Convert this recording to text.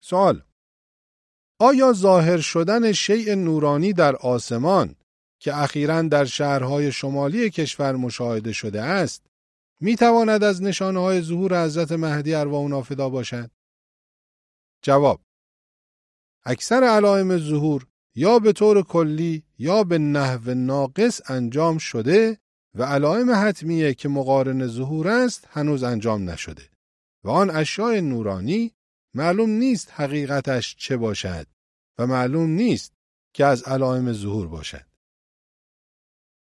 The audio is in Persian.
سوال: آیا ظاهر شدن شیء نورانی در آسمان که اخیراً در شهرهای شمالی کشور مشاهده شده است میتواند از نشانه‌های ظهور حضرت مهدی ارواح فدا باشد؟ جواب: اکثر علائم ظهور یا به طور کلی یا به نحو ناقص انجام شده و علائم حتمیه که مقارن ظهور است هنوز انجام نشده و آن اشیاء نورانی معلوم نیست حقیقتش چه باشد و معلوم نیست که از علائم ظهور باشد.